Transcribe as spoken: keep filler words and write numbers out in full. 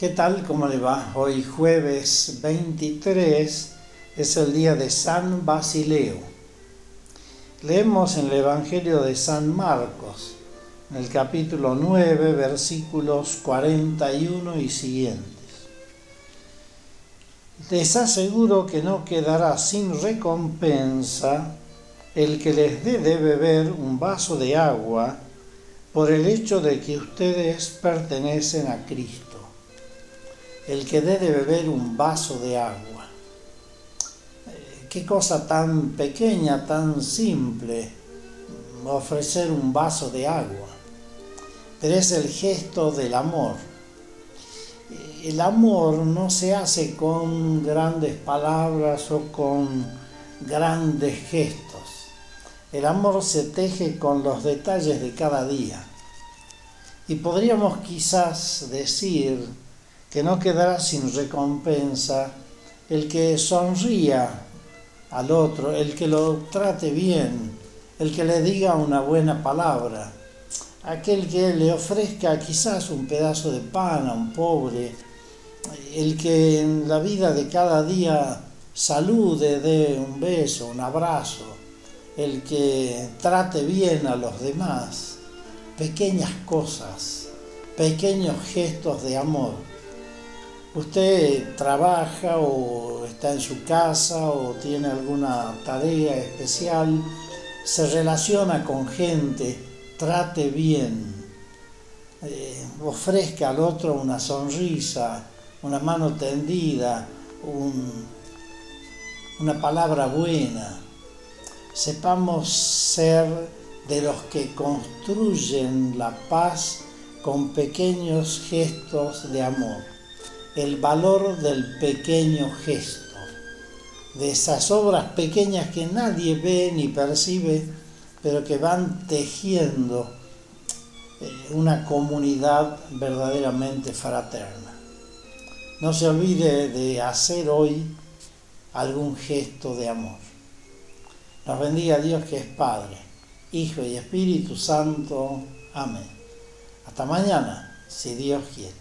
¿Qué tal? ¿Cómo le va? Hoy jueves veintitrés es el día de San Basileo. Leemos en el Evangelio de San Marcos, en el capítulo nueve, versículos cuarenta y uno y siguientes. Les aseguro que no quedará sin recompensa el que les dé de beber un vaso de agua por el hecho de que ustedes pertenecen a Cristo. El que dé de beber un vaso de agua. Qué cosa tan pequeña, tan simple, ofrecer un vaso de agua. Pero es el gesto del amor. El amor no se hace con grandes palabras o con grandes gestos. El amor se teje con los detalles de cada día. Y podríamos quizás decir que no quedará sin recompensa el que sonría al otro, el que lo trate bien, el que le diga una buena palabra, aquel que le ofrezca quizás un pedazo de pan a un pobre, el que en la vida de cada día salude, dé un beso, un abrazo, el que trate bien a los demás, pequeñas cosas, pequeños gestos de amor. Usted trabaja o está en su casa o tiene alguna tarea especial, se relaciona con gente, trate bien, eh, ofrezca al otro una sonrisa, una mano tendida, un, una palabra buena. Sepamos ser de los que construyen la paz con pequeños gestos de amor. El valor del pequeño gesto, de esas obras pequeñas que nadie ve ni percibe, pero que van tejiendo una comunidad verdaderamente fraterna. No se olvide de hacer hoy algún gesto de amor. Nos bendiga Dios, que es Padre, Hijo y Espíritu Santo. Amén. Hasta mañana, si Dios quiere.